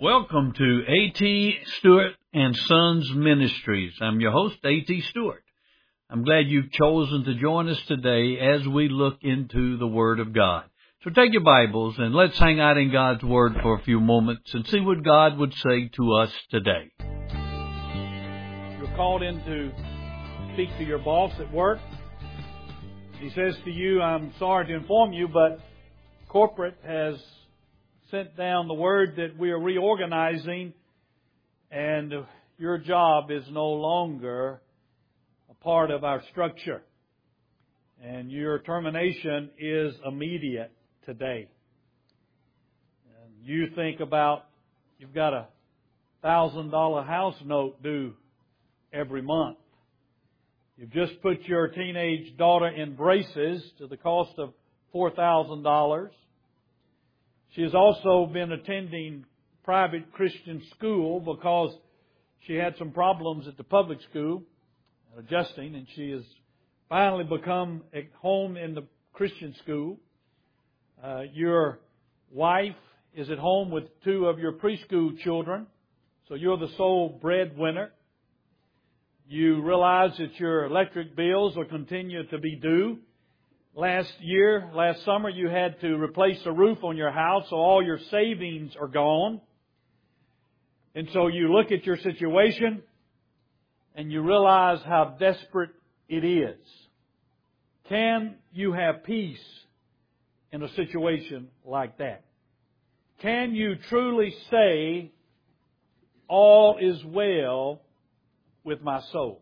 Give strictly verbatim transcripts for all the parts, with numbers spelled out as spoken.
Welcome to A T. Stewart and Sons Ministries. I'm your host, A T. Stewart. I'm glad you've chosen to join us today as we look into the Word of God. So take your Bibles and let's hang out in God's Word for a few moments and see what God would say to us today. You're called in to speak to your boss at work. He says to you, I'm sorry to inform you, but corporate has sent down the word that we are reorganizing and your job is no longer a part of our structure. And your termination is immediate today. And you think about, you've got a thousand dollar house note due every month. You've just put your teenage daughter in braces to the cost of four thousand dollars. She has also been attending private Christian school because she had some problems at the public school, adjusting, and she has finally become at home in the Christian school. Uh, your wife is at home with two of your preschool children, so you're the sole breadwinner. You realize that your electric bills will continue to be due. Last year, last summer, you had to replace a roof on your house, so all your savings are gone. And so you look at your situation and you realize how desperate it is. Can you have peace in a situation like that? Can you truly say, all is well with my soul?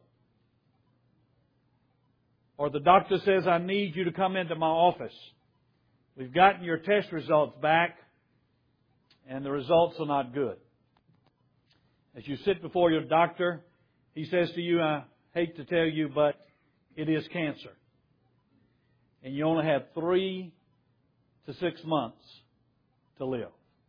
Or the doctor says, I need you to come into my office. We've gotten your test results back, and the results are not good. As you sit before your doctor, he says to you, I hate to tell you, but it is cancer. And you only have three to six months to live.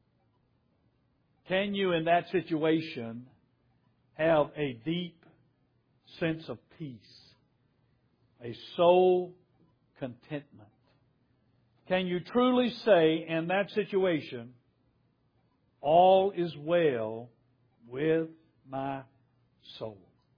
Can you, in that situation, have a deep sense of peace? A soul contentment. Can you truly say in that situation, all is well with my soul?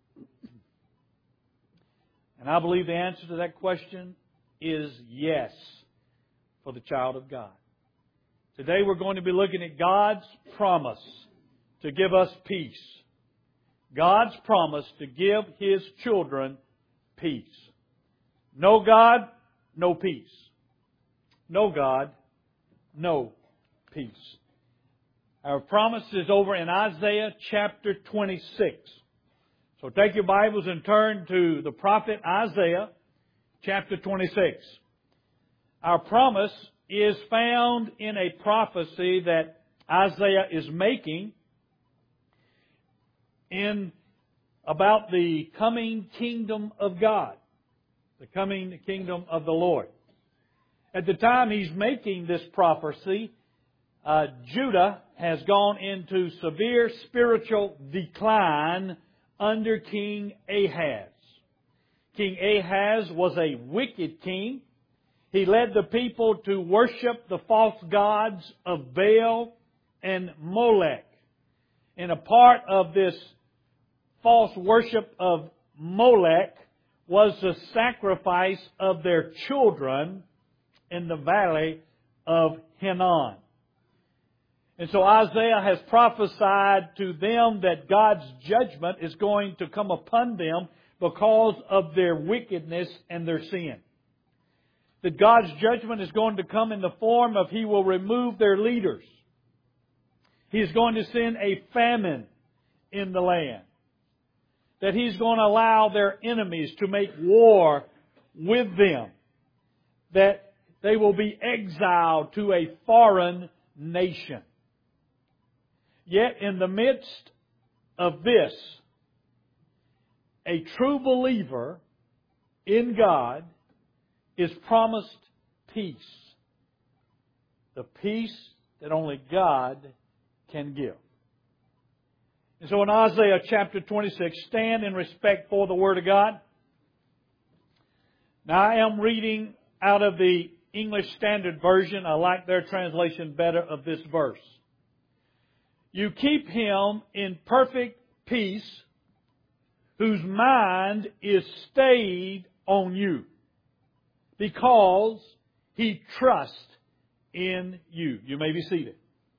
And I believe the answer to that question is yes for the child of God. Today we're going to be looking at God's promise to give us peace. God's promise to give His children peace. No God, no peace. No God, no peace. Our promise is over in Isaiah chapter twenty-six. So take your Bibles and turn to the prophet Isaiah chapter twenty-six. Our promise is found in a prophecy that Isaiah is making in about the coming kingdom of God. The coming kingdom of the Lord. At the time he's making this prophecy, uh, Judah has gone into severe spiritual decline under King Ahaz. King Ahaz was a wicked king. He led the people to worship the false gods of Baal and Molech. And a part of this false worship of Molech was the sacrifice of their children in the valley of Hinnom. And so Isaiah has prophesied to them that God's judgment is going to come upon them because of their wickedness and their sin. That God's judgment is going to come in the form of He will remove their leaders. He is going to send a famine in the land. That He's going to allow their enemies to make war with them. That they will be exiled to a foreign nation. Yet in the midst of this, a true believer in God is promised peace. The peace that only God can give. And so in Isaiah chapter twenty-six, stand in respect for the Word of God. Now I am reading out of the English Standard Version. I like their translation better of this verse. You keep him in perfect peace, whose mind is stayed on you, because he trusts in you. You may be seated.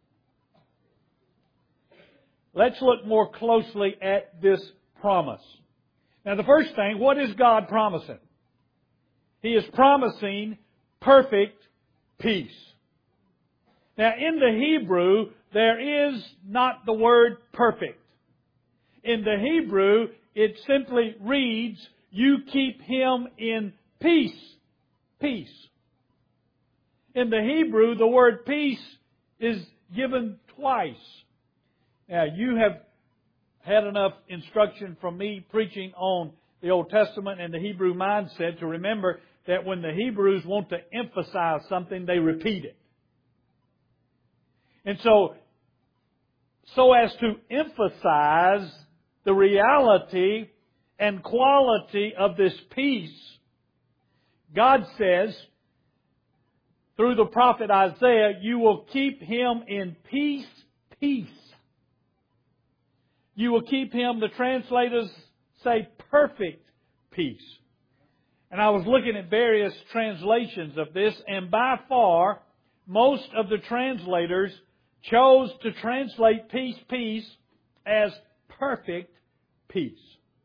Let's look more closely at this promise. Now, the first thing, what is God promising? He is promising perfect peace. Now, in the Hebrew, there is not the word perfect. In the Hebrew, it simply reads, you keep him in peace. Peace. In the Hebrew, the word peace is given twice. Now, you have had enough instruction from me preaching on the Old Testament and the Hebrew mindset to remember that when the Hebrews want to emphasize something, they repeat it. And so, so as to emphasize the reality and quality of this peace, God says, through the prophet Isaiah, you will keep him in peace, peace. You will keep him, the translators say, perfect peace. And I was looking at various translations of this, and by far, most of the translators chose to translate peace, peace as perfect peace.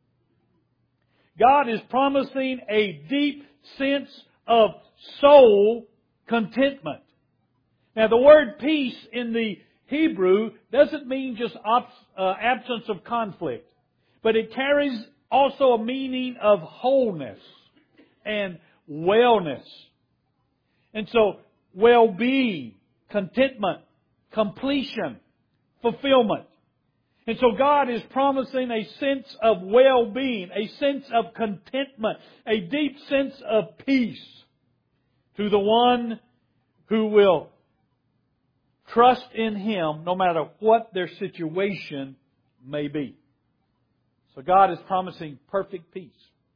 God is promising a deep sense of soul contentment. Now, the word peace in the Hebrew doesn't mean just op- uh, absence of conflict, but it carries also a meaning of wholeness and wellness. And so, well-being, contentment, completion, fulfillment. And so God is promising a sense of well-being, a sense of contentment, a deep sense of peace to the one who will trust in Him no matter what their situation may be. So God is promising perfect peace.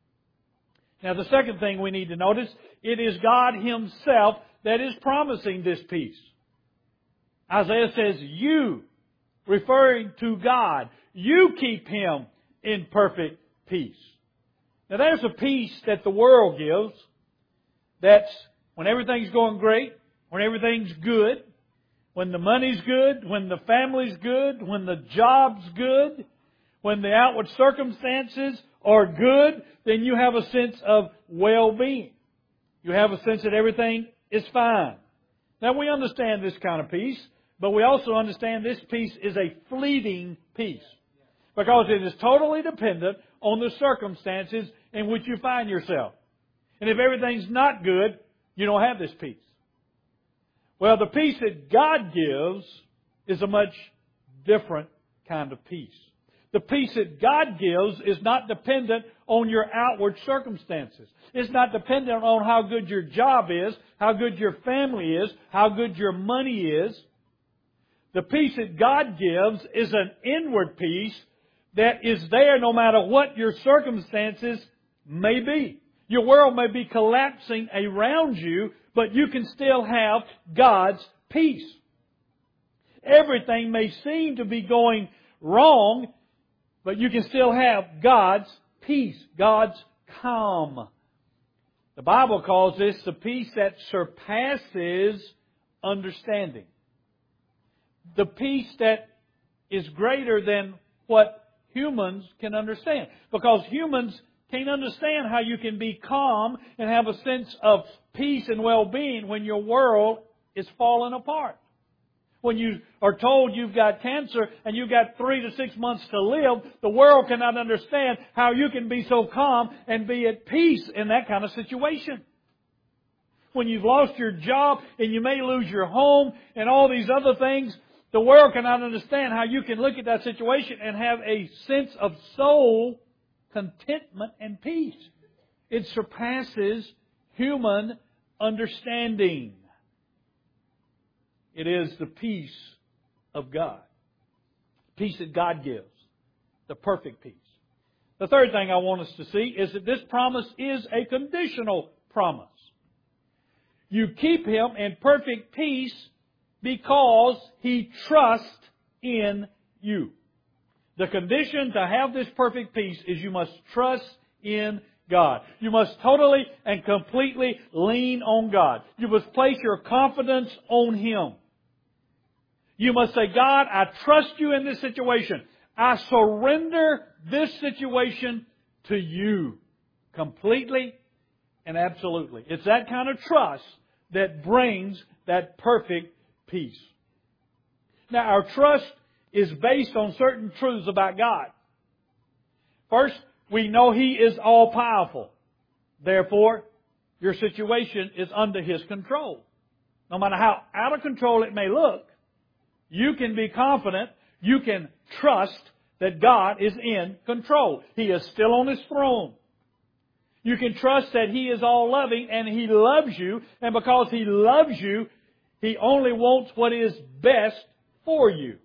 Now the second thing we need to notice, it is God Himself that is promising this peace. Isaiah says, you, referring to God, you keep Him in perfect peace. Now there's a peace that the world gives. That's when everything's going great, when everything's good, when the money's good, when the family's good, when the job's good, when the outward circumstances are good, then you have a sense of well-being. You have a sense that everything is fine. Now we understand this kind of peace, but we also understand this peace is a fleeting peace, because it is totally dependent on the circumstances in which you find yourself. And if everything's not good, you don't have this peace. Well, the peace that God gives is a much different kind of peace. The peace that God gives is not dependent on your outward circumstances. It's not dependent on how good your job is, how good your family is, how good your money is. The peace that God gives is an inward peace that is there no matter what your circumstances may be. Your world may be collapsing around you, but you can still have God's peace. Everything may seem to be going wrong, but you can still have God's peace, God's calm. The Bible calls this the peace that surpasses understanding. The peace that is greater than what humans can understand. Because humans can't understand how you can be calm and have a sense of peace and well-being when your world is falling apart. When you are told you've got cancer and you've got three to six months to live, the world cannot understand how you can be so calm and be at peace in that kind of situation. When you've lost your job and you may lose your home and all these other things, the world cannot understand how you can look at that situation and have a sense of soul contentment and peace. It surpasses human understanding. It is the peace of God. Peace that God gives. The perfect peace. The third thing I want us to see is that this promise is a conditional promise. You keep Him in perfect peace because He trusts in you. The condition to have this perfect peace is you must trust in God. You must totally and completely lean on God. You must place your confidence on Him. You must say, God, I trust You in this situation. I surrender this situation to You completely and absolutely. It's that kind of trust that brings that perfect peace. Now, our trust is based on certain truths about God. First, we know He is all-powerful. Therefore, your situation is under His control. No matter how out of control it may look, you can be confident, you can trust that God is in control. He is still on His throne. You can trust that He is all-loving and He loves you. And because He loves you, He only wants what is best for you.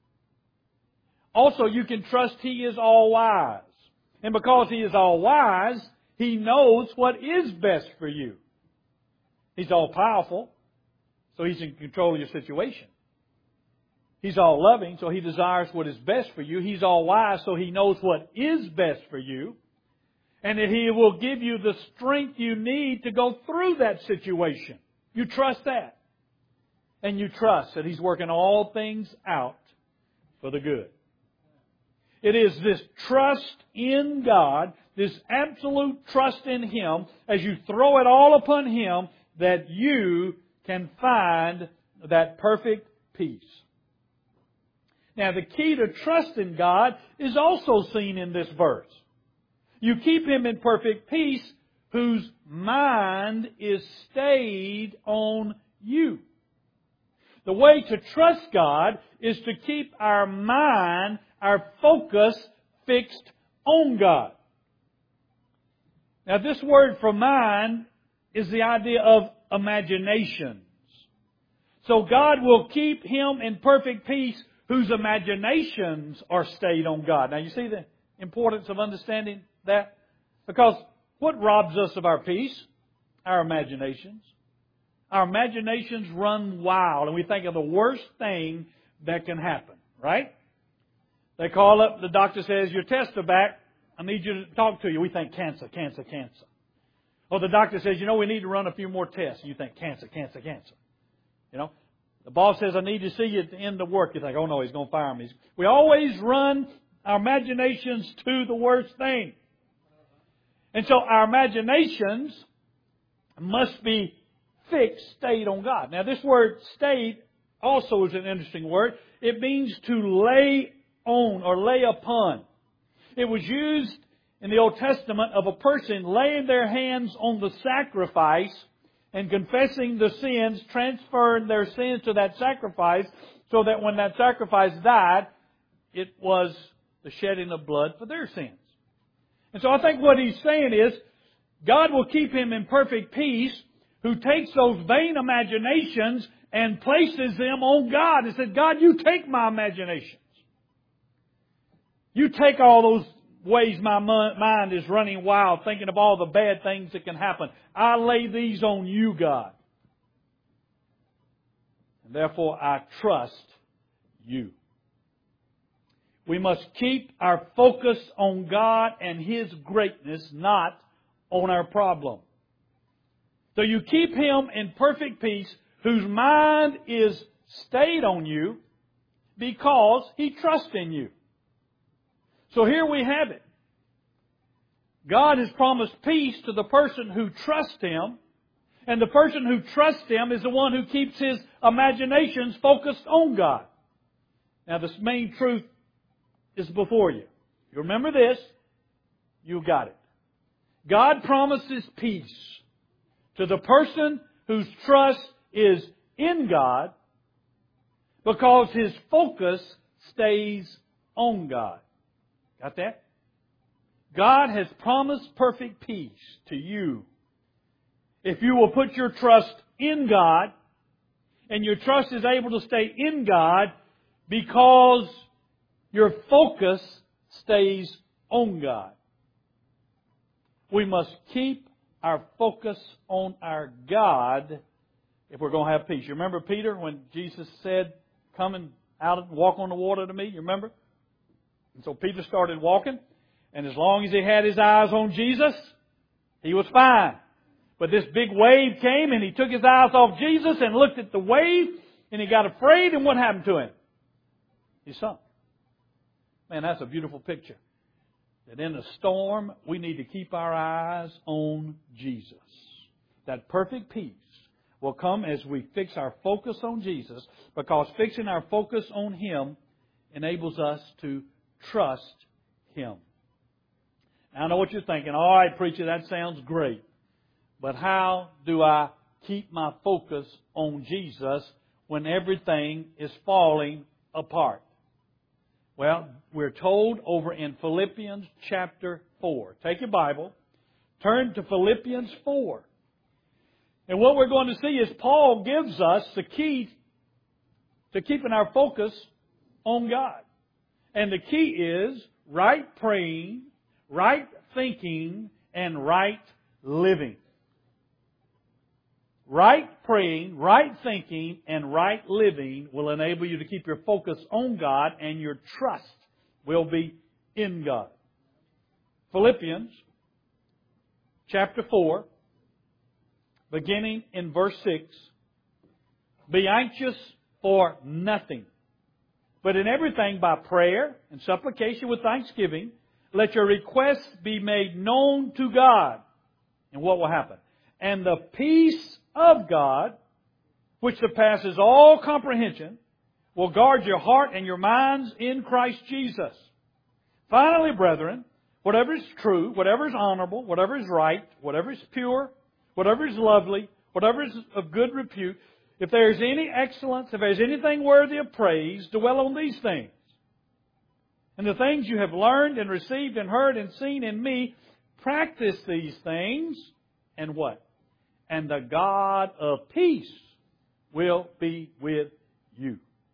Also, you can trust He is all-wise. And because He is all-wise, He knows what is best for you. He's all-powerful, so He's in control of your situation. He's all-loving, so He desires what is best for you. He's all-wise, so He knows what is best for you. And that He will give you the strength you need to go through that situation. You trust that. And you trust that He's working all things out for the good. It is this trust in God, this absolute trust in Him, as you throw it all upon Him, that you can find that perfect peace. Now, the key to trust in God is also seen in this verse. You keep Him in perfect peace, whose mind is stayed on you. The way to trust God is to keep our mind, our focus fixed on God. Now, this word for mind is the idea of imaginations. So God will keep Him in perfect peace whose imaginations are stayed on God. Now, you see the importance of understanding that? Because what robs us of our peace? Our imaginations. Our imaginations run wild and we think of the worst thing that can happen, right? They call up, the doctor says, your tests are back. I need you to talk to you. We think cancer, cancer, cancer. Or the doctor says, you know, we need to run a few more tests. And you think cancer, cancer, cancer. You know, the boss says, I need to see you at the end of work. You think, oh no, he's going to fire me. We always run our imaginations to the worst thing. And so our imaginations must be fixed, stayed on God. Now this word stayed also is an interesting word. It means to lay on or lay upon. It was used in the Old Testament of a person laying their hands on the sacrifice and confessing the sins, transferring their sins to that sacrifice so that when that sacrifice died, it was the shedding of blood for their sins. And so I think what he's saying is, God will keep him in perfect peace who takes those vain imaginations and places them on God. He said, God, you take my imaginations. You take all those ways my mind is running wild, thinking of all the bad things that can happen. I lay these on you, God. And therefore I trust you. We must keep our focus on God and His greatness, not on our problem. So you keep Him in perfect peace, whose mind is stayed on you because He trusts in you. So here we have it. God has promised peace to the person who trusts Him, and the person who trusts Him is the one who keeps his imaginations focused on God. Now this main truth is before you. You remember this, you got it. God promises peace to the person whose trust is in God because his focus stays on God. Got that? God has promised perfect peace to you if you will put your trust in God, and your trust is able to stay in God because your focus stays on God. We must keep our focus on our God if we're going to have peace. You remember Peter when Jesus said, come and out and walk on the water to me? You remember? And so Peter started walking. And as long as he had his eyes on Jesus, he was fine. But this big wave came and he took his eyes off Jesus and looked at the wave and he got afraid, and what happened to him? He sunk. Man, that's a beautiful picture. That in a storm, we need to keep our eyes on Jesus. That perfect peace will come as we fix our focus on Jesus, because fixing our focus on Him enables us to trust Him. Now, I know what you're thinking. All right, preacher, that sounds great. But how do I keep my focus on Jesus when everything is falling apart? Well, we're told over in Philippians chapter four. Take your Bible. Turn to Philippians four. And what we're going to see is Paul gives us the key to keeping our focus on God. And the key is right praying, right thinking, and right living. Right praying, right thinking, and right living will enable you to keep your focus on God, and your trust will be in God. Philippians chapter four, beginning in verse six. Be anxious for nothing, but in everything by prayer and supplication with thanksgiving, let your requests be made known to God. And what will happen? And the peace of God, which surpasses all comprehension, will guard your heart and your minds in Christ Jesus. Finally, brethren, whatever is true, whatever is honorable, whatever is right, whatever is pure, whatever is lovely, whatever is of good repute, if there is any excellence, if there is anything worthy of praise, dwell on these things. And the things you have learned and received and heard and seen in me, practice these things, and what? And the God of peace will be with you.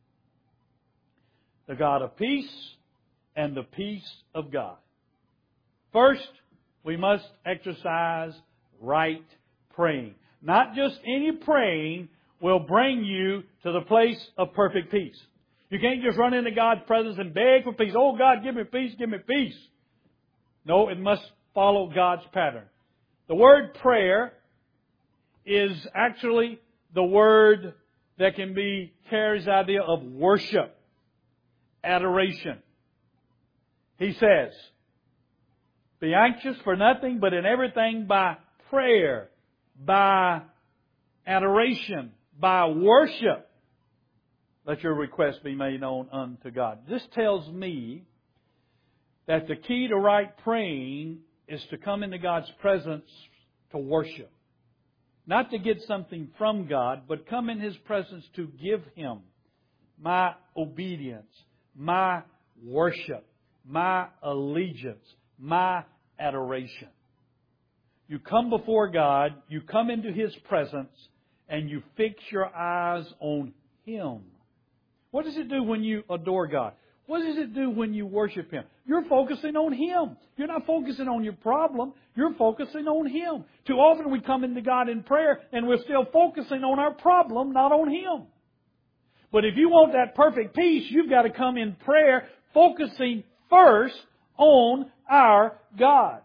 The God of peace and the peace of God. First, we must exercise right praying. Not just any praying will bring you to the place of perfect peace. You can't just run into God's presence and beg for peace. Oh God, give me peace, give me peace. No, it must follow God's pattern. The word prayer is actually the word that can be carries the idea of worship, adoration. He says, be anxious for nothing, but in everything by prayer, by adoration, by worship, let your requests be made known unto God. This tells me that the key to right praying is to come into God's presence to worship. Not to get something from God, but come in His presence to give Him my obedience, my worship, my allegiance, my adoration. You come before God, you come into His presence, and you fix your eyes on Him. What does it do when you adore God? What does it do when you worship Him? You're focusing on Him. You're not focusing on your problem. You're focusing on Him. Too often we come into God in prayer and we're still focusing on our problem, not on Him. But if you want that perfect peace, you've got to come in prayer focusing first on our God.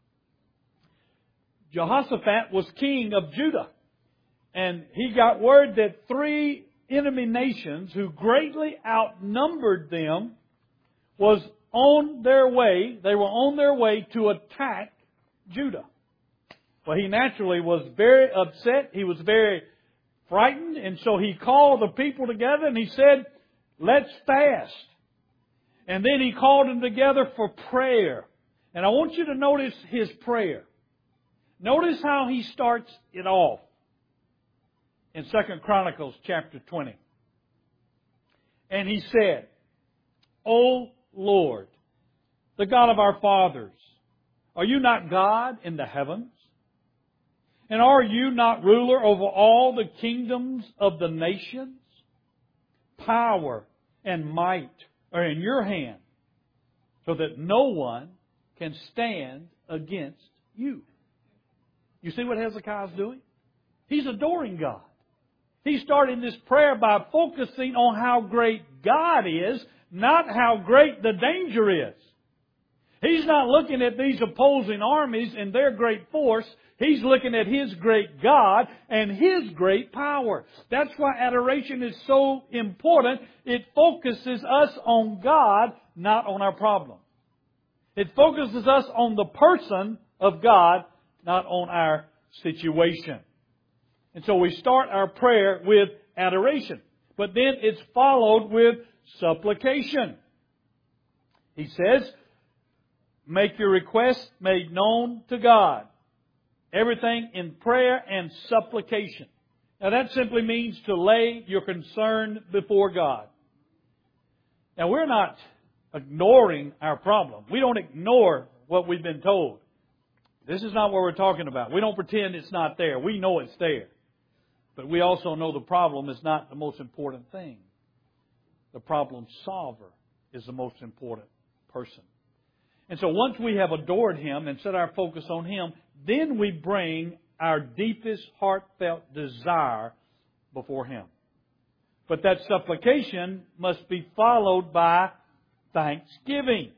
Jehoshaphat was king of Judah. And he got word that three enemy nations who greatly outnumbered them was on their way, they were on their way to attack Judah. Well, he naturally was very upset. He was very frightened. And so he called the people together and he said, let's fast. And then he called them together for prayer. And I want you to notice his prayer. Notice how he starts it off in Second Chronicles chapter twenty. And he said, O Lord, the God of our fathers, are you not God in the heavens? And are you not ruler over all the kingdoms of the nations? Power and might are in your hand, so that no one can stand against you. You see what Hezekiah is doing? He's adoring God. He started this prayer by focusing on how great God is, not how great the danger is. He's not looking at these opposing armies and their great force. He's looking at His great God and His great power. That's why adoration is so important. It focuses us on God, not on our problem. It focuses us on the person of God, not on our situation. And so we start our prayer with adoration. But then it's followed with supplication. He says, make your requests made known to God. Everything in prayer and supplication. Now that simply means to lay your concern before God. Now we're not ignoring our problem. We don't ignore what we've been told. This is not what we're talking about. We don't pretend it's not there. We know it's there. But we also know the problem is not the most important thing. The problem solver is the most important person. And so once we have adored Him and set our focus on Him, then we bring our deepest heartfelt desire before Him. But that supplication must be followed by thanksgiving.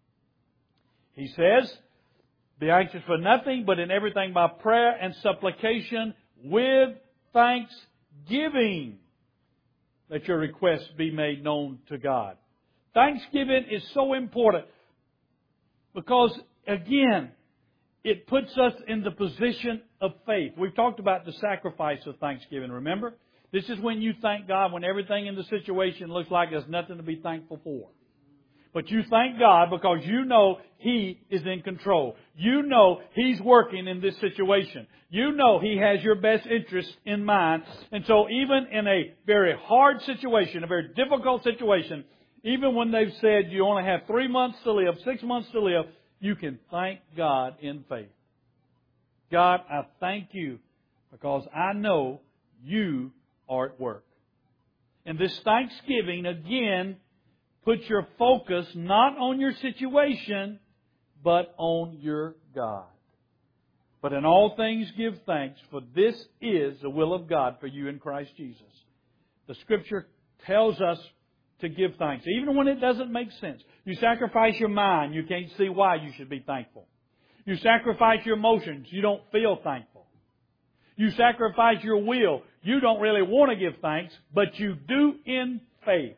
He says, be anxious for nothing, but in everything by prayer and supplication with thanksgiving, let your requests be made known to God. Thanksgiving is so important because, again, it puts us in the position of faith. We've talked about the sacrifice of thanksgiving, remember? This is when you thank God when everything in the situation looks like there's nothing to be thankful for. But you thank God because you know He is in control. You know He's working in this situation. You know He has your best interest in mind. And so even in a very hard situation, a very difficult situation, even when they've said you only have three months to live, six months to live, you can thank God in faith. God, I thank You because I know You are at work. And this thanksgiving, again, put your focus not on your situation, but on your God. But in all things give thanks, for this is the will of God for you in Christ Jesus. The Scripture tells us to give thanks, even when it doesn't make sense. You sacrifice your mind, you can't see why you should be thankful. You sacrifice your emotions, you don't feel thankful. You sacrifice your will, you don't really want to give thanks, but you do in faith.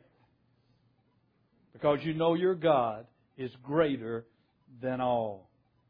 Because you know your God is greater than all.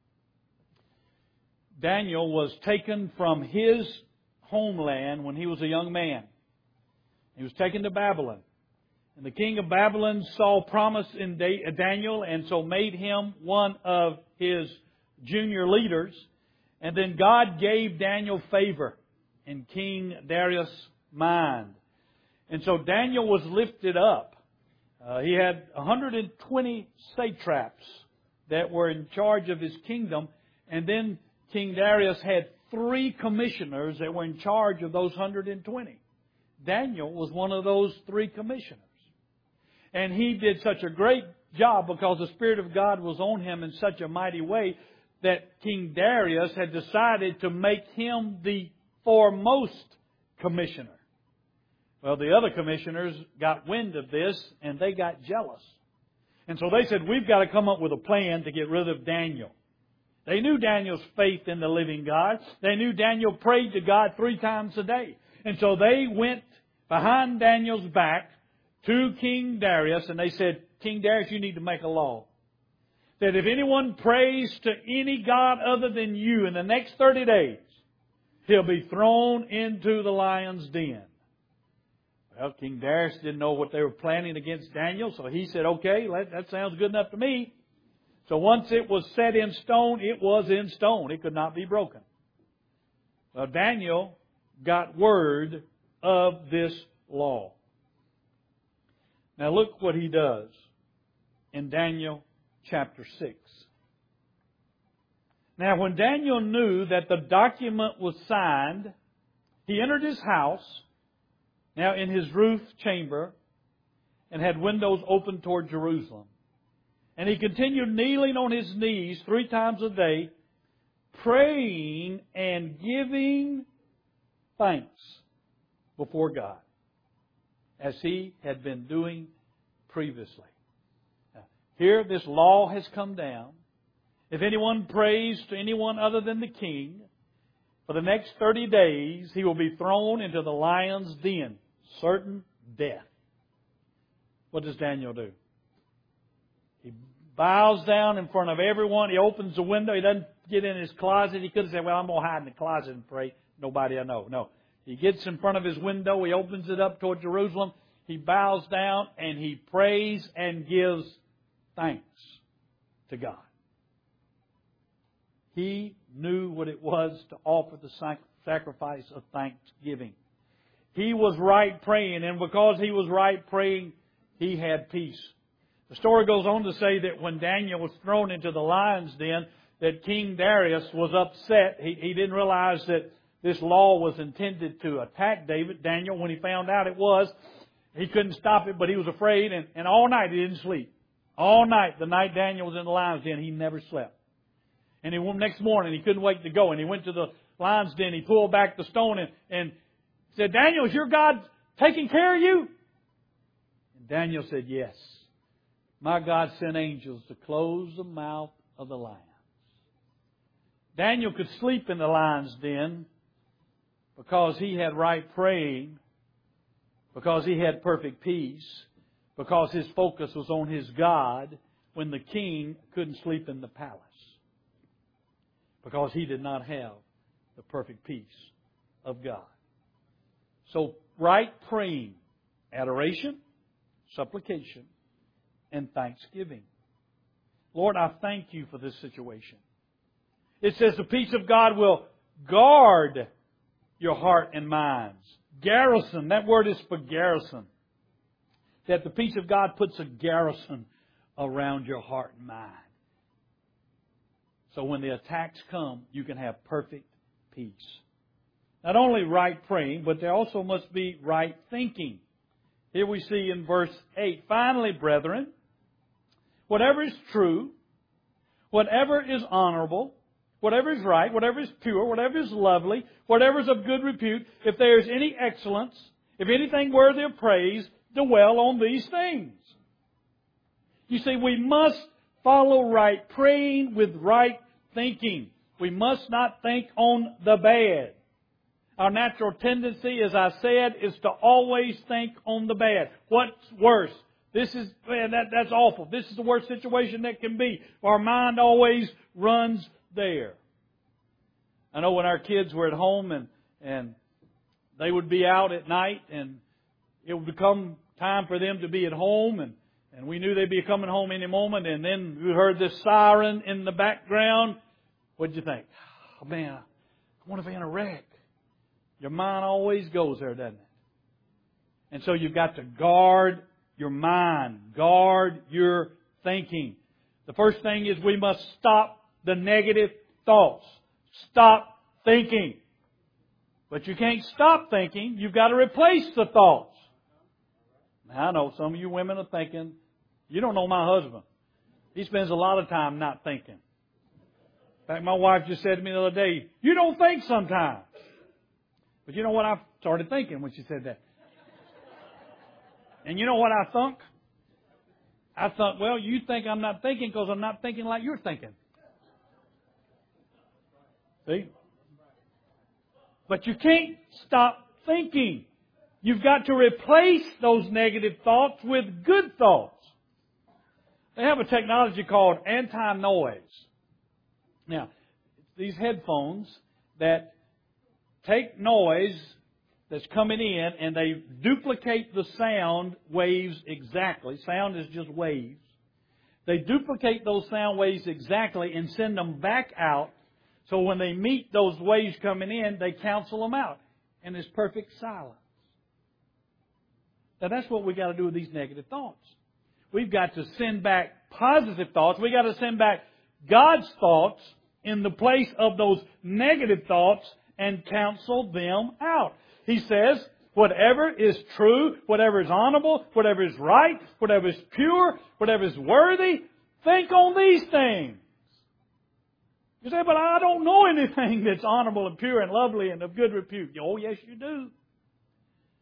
Daniel was taken from his homeland when he was a young man. He was taken to Babylon. And the king of Babylon saw promise in Daniel and so made him one of his junior leaders. And then God gave Daniel favor in King Darius' mind. And so Daniel was lifted up. Uh, he had one hundred twenty satraps that were in charge of his kingdom. And then King Darius had three commissioners that were in charge of those one hundred twenty. Daniel was one of those three commissioners. And he did such a great job because the Spirit of God was on him in such a mighty way that King Darius had decided to make him the foremost commissioner. Well, the other commissioners got wind of this and they got jealous. And so they said, we've got to come up with a plan to get rid of Daniel. They knew Daniel's faith in the living God. They knew Daniel prayed to God three times a day. And so they went behind Daniel's back to King Darius and they said, King Darius, you need to make a law. That if anyone prays to any god other than you in the next thirty days, he'll be thrown into the lion's den. Well, King Darius didn't know what they were planning against Daniel, so he said, okay, that sounds good enough to me. So once it was set in stone, it was in stone. It could not be broken. Well, Daniel got word of this law. Now look what he does in Daniel chapter six. Now when Daniel knew that the document was signed, he entered his house, now in his roof chamber, and had windows open toward Jerusalem. And he continued kneeling on his knees three times a day, praying and giving thanks before God, as he had been doing previously. Now, here, this law has come down. If anyone prays to anyone other than the king, for the next thirty days, he will be thrown into the lion's den. Certain death. What does Daniel do? He bows down in front of everyone. He opens the window. He doesn't get in his closet. He could have said, well, I'm going to hide in the closet and pray. Nobody I know. No. He gets in front of his window. He opens it up toward Jerusalem. He bows down and he prays and gives thanks to God. He knew what it was to offer the sacrifice of thanksgiving. He was right praying, and because he was right praying, he had peace. The story goes on to say that when Daniel was thrown into the lion's den, that King Darius was upset. He, he didn't realize that this law was intended to attack David. Daniel, when he found out it was, he couldn't stop it, but he was afraid, and, and all night he didn't sleep. All night, the night Daniel was in the lion's den, he never slept. And he went next morning, he couldn't wait to go. And he went to the lion's den, he pulled back the stone and, and said, Daniel, is your God taking care of you? And Daniel said, yes. My God sent angels to close the mouth of the lions. Daniel could sleep in the lion's den because he had right praying, because he had perfect peace, because his focus was on his God, when the king couldn't sleep in the palace, because he did not have the perfect peace of God. So, right praying, adoration, supplication, and thanksgiving. Lord, I thank you for this situation. It says the peace of God will guard your heart and minds. Garrison, that word is for garrison. That the peace of God puts a garrison around your heart and mind. So when the attacks come, you can have perfect peace. Not only right praying, but there also must be right thinking. Here we see in verse eight, finally, brethren, whatever is true, whatever is honorable, whatever is right, whatever is pure, whatever is lovely, whatever is of good repute, if there is any excellence, if anything worthy of praise, dwell on these things. You see, we must follow right praying with right thinking. We must not think on the bad. Our natural tendency, as I said, is to always think on the bad. What's worse? This is, man, that, that's awful. This is the worst situation that can be. Our mind always runs there. I know when our kids were at home and, and they would be out at night and it would become time for them to be at home and, and we knew they'd be coming home any moment, and then we heard this siren in the background. What'd you think? Oh, man, I wonder if they're in a wreck. Your mind always goes there, doesn't it? And so you've got to guard your mind. Guard your thinking. The first thing is we must stop the negative thoughts. Stop thinking. But you can't stop thinking. You've got to replace the thoughts. Now, I know some of you women are thinking, you don't know my husband. He spends a lot of time not thinking. In fact, my wife just said to me the other day, you don't think sometimes. But you know what I started thinking when she said that? And you know what I thought? I thought, well, you think I'm not thinking because I'm not thinking like you're thinking. See? But you can't stop thinking. You've got to replace those negative thoughts with good thoughts. They have a technology called anti-noise. Now, these headphones that take noise that's coming in and they duplicate the sound waves exactly. Sound is just waves. They duplicate those sound waves exactly and send them back out. So when they meet those waves coming in, they cancel them out. And there's perfect silence. Now that's what we've got to do with these negative thoughts. We've got to send back positive thoughts. We've got to send back God's thoughts in the place of those negative thoughts and cancel them out. He says, whatever is true, whatever is honorable, whatever is right, whatever is pure, whatever is worthy, think on these things. You say, but I don't know anything that's honorable and pure and lovely and of good repute. Oh, yes, you do.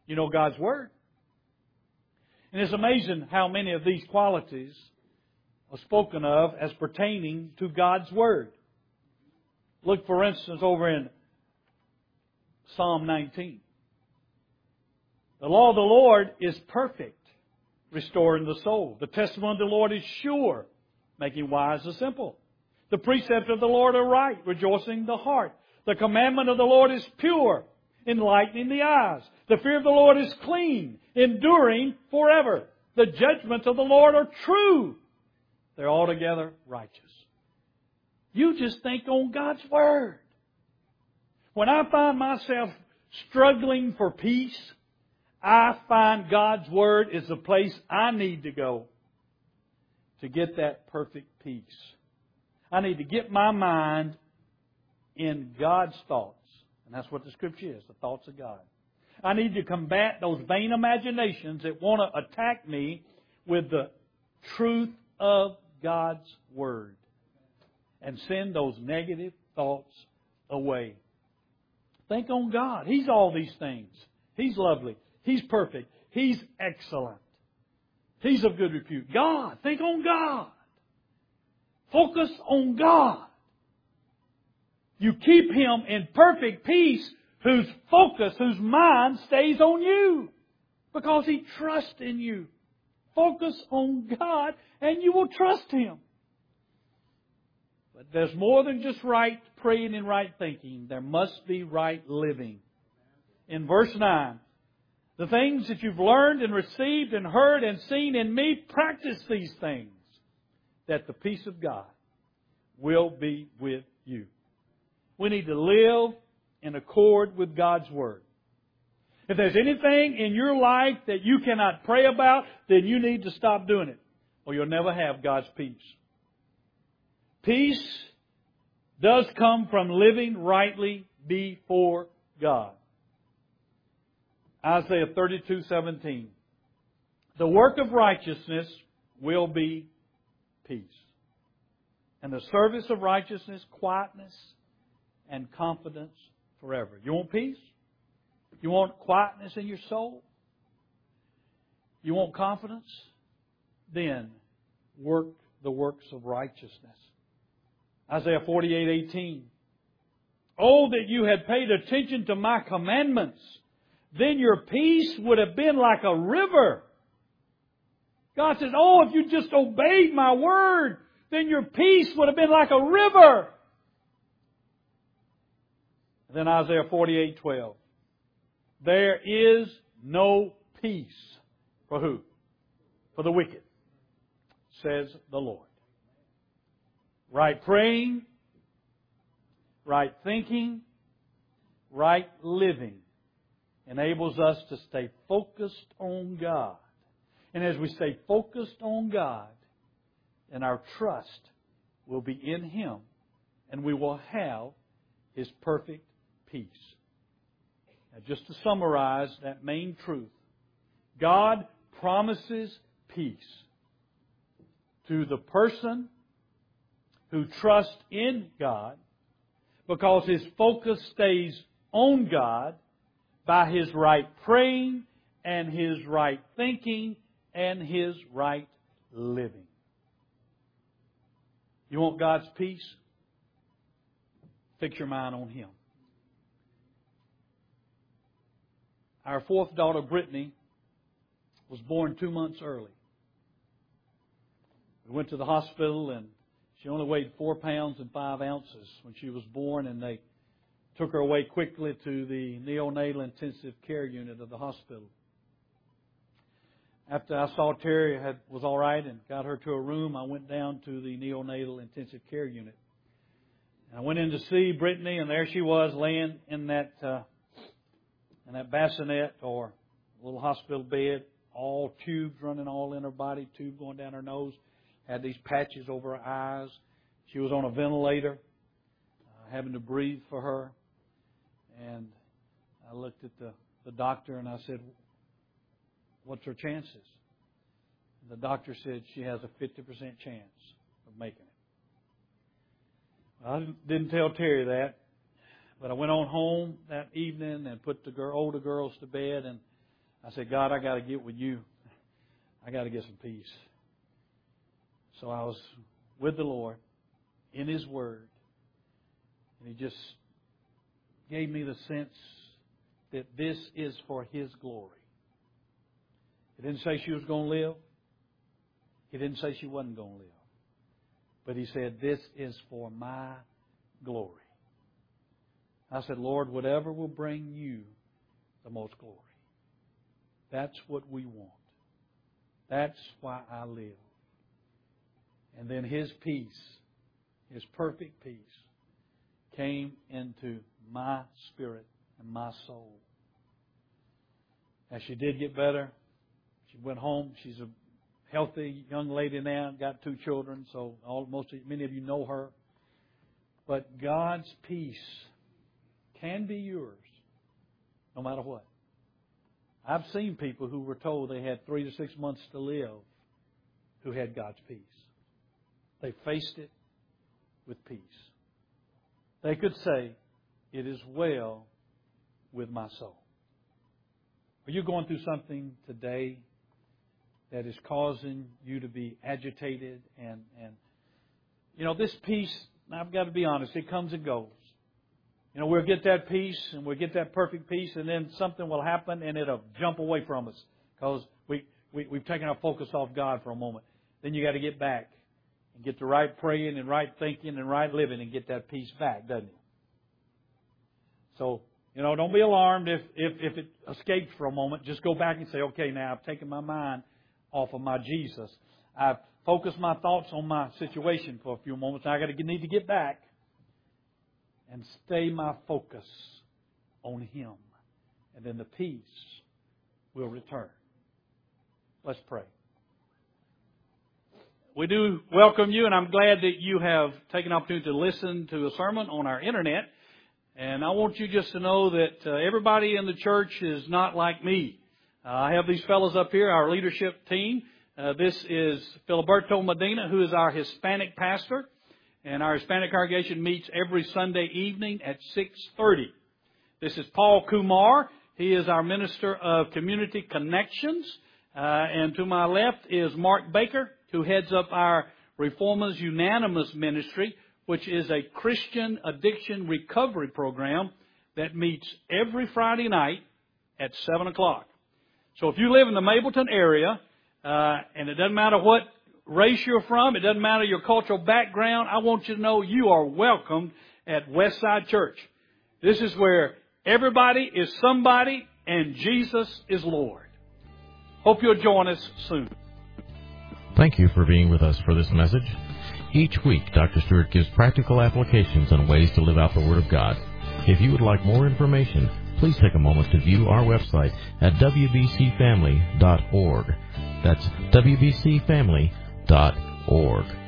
You know God's Word. And it's amazing how many of these qualities are spoken of as pertaining to God's Word. Look, for instance, over in Psalm nineteen. The law of the Lord is perfect, restoring the soul. The testimony of the Lord is sure, making wise the simple. The precepts of the Lord are right, rejoicing the heart. The commandment of the Lord is pure, enlightening the eyes. The fear of the Lord is clean, enduring forever. The judgments of the Lord are true. They're altogether righteous. You just think on God's Word. When I find myself struggling for peace, I find God's Word is the place I need to go to get that perfect peace. I need to get my mind in God's thoughts. And that's what the Scripture is, the thoughts of God. I need to combat those vain imaginations that want to attack me with the truth of God's Word. And send those negative thoughts away. Think on God. He's all these things. He's lovely. He's perfect. He's excellent. He's of good repute. God. Think on God. Focus on God. You keep Him in perfect peace, whose focus, whose mind stays on you. Because He trusts in you. Focus on God and you will trust Him. But there's more than just right praying and right thinking. There must be right living. In verse nine, the things that you've learned and received and heard and seen in me, practice these things, that the peace of God will be with you. We need to live in accord with God's Word. If there's anything in your life that you cannot pray about, then you need to stop doing it, or you'll never have God's peace. Peace does come from living rightly before God. Isaiah thirty-two seventeen. The work of righteousness will be peace. And the service of righteousness, quietness, and confidence forever. You want peace? You want quietness in your soul? You want confidence? Then work the works of righteousness. Isaiah forty-eight eighteen. Oh, that you had paid attention to my commandments. Then your peace would have been like a river. God says, oh, if you just obeyed my word, then your peace would have been like a river. And then Isaiah forty-eight twelve. There is no peace for who? For the wicked, says the Lord. Right praying, right thinking, right living enables us to stay focused on God. And as we stay focused on God, then our trust will be in Him and we will have His perfect peace. Now, just to summarize that main truth, God promises peace to the person who trusts in God because his focus stays on God by his right praying and his right thinking and his right living. You want God's peace? Fix your mind on Him. Our fourth daughter, Brittany, was born two months early. We went to the hospital and she only weighed four pounds and five ounces when she was born, and they took her away quickly to the neonatal intensive care unit of the hospital. After I saw Terry had, was all right and got her to a room, I went down to the neonatal intensive care unit. And I went in to see Brittany, and there she was laying in that uh, in that bassinet or little hospital bed, all tubes running all in her body, tube going down her nose. Had these patches over her eyes. She was on a ventilator, uh, having to breathe for her. And I looked at the, the doctor and I said, what's her chances? And the doctor said she has a fifty percent chance of making it. Well, I didn't tell Terry that, but I went on home that evening and put the girl, older girls to bed, and I said, God, I got to get with you. I got to get some peace. So I was with the Lord in His Word. And He just gave me the sense that this is for His glory. He didn't say she was going to live. He didn't say she wasn't going to live. But He said, this is for my glory. I said, Lord, whatever will bring you the most glory. That's what we want. That's why I live. And then His peace, His perfect peace, came into my spirit and my soul. As she did get better, she went home. She's a healthy young lady now, got two children, so all, most many of you know her. But God's peace can be yours no matter what. I've seen people who were told they had three to six months to live who had God's peace. They faced it with peace. They could say, it is well with my soul. Are you going through something today that is causing you to be agitated? And, and you know, this peace, I've got to be honest, it comes and goes. You know, we'll get that peace and we'll get that perfect peace, and then something will happen and it'll jump away from us because we, we, we've taken our focus off God for a moment. Then you got to get back and get the right praying and right thinking and right living and get that peace back, doesn't it? So, you know, don't be alarmed if, if, if it escapes for a moment. Just go back and say, okay, now I've taken my mind off of my Jesus. I've focused my thoughts on my situation for a few moments. Now I got to need to get back and stay my focus on Him. And then the peace will return. Let's pray. We do welcome you, and I'm glad that you have taken the opportunity to listen to a sermon on our internet. And I want you just to know that uh, everybody in the church is not like me. Uh, I have these fellows up here, our leadership team. Uh, this is Filiberto Medina, who is our Hispanic pastor. And our Hispanic congregation meets every Sunday evening at six thirty. This is Paul Kumar. He is our Minister of Community Connections. Uh, and to my left is Mark Baker, who heads up our Reformers Unanimous Ministry, which is a Christian addiction recovery program that meets every Friday night at seven o'clock. So if you live in the Mableton area, uh, and it doesn't matter what race you're from, it doesn't matter your cultural background, I want you to know you are welcome at Westside Church. This is where everybody is somebody and Jesus is Lord. Hope you'll join us soon. Thank you for being with us for this message. Each week, Doctor Stewart gives practical applications on ways to live out the Word of God. If you would like more information, please take a moment to view our website at w b c family dot org. That's w b c family dot org.